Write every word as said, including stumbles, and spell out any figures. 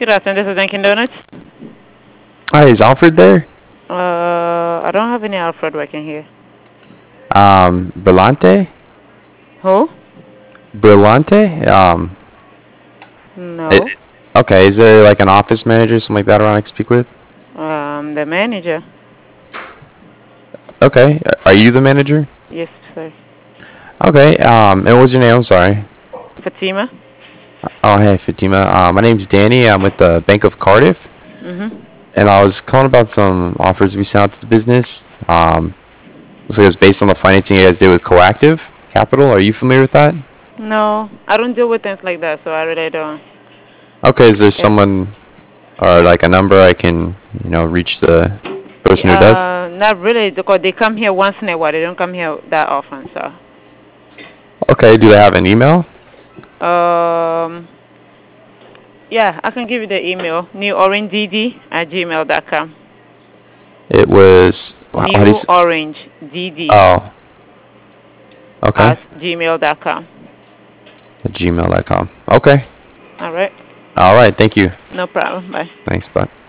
Good afternoon. This is Dunkin' Donuts. Hi, is Alfred there? Uh, I don't have any Alfred working here. Um, Brillante? Who? Brillante? Um, it, No. okay, is there like an office manager, something like that around I can speak with? Um, the manager. Okay, are you the manager? Yes, sir. Okay, um, and what was your name? I'm sorry. Fatima. Oh, hey, Fatima. Uh, my name's Danny. I'm with the Bank of Cardiff, Mhm. and I was calling about some offers we sent out to the business. Um, looks like it was based on the financing you guys did with Coactive Capital. Are you familiar with that? No, I don't deal with things like that, so I really don't. Okay, is there Yes. someone or like a number I can, you know, reach the person who does? Uh, not really, because they come here once in a while. They don't come here that often, so. Okay, do they have an email? Um, yeah, I can give you the email. Neworangedd at gmail dot com. It was, how how do you, New s- Orange D D oh, okay, at gmail dot com. at gmail dot com. Okay, All right. all right, thank you. No problem. Bye. Thanks, bye.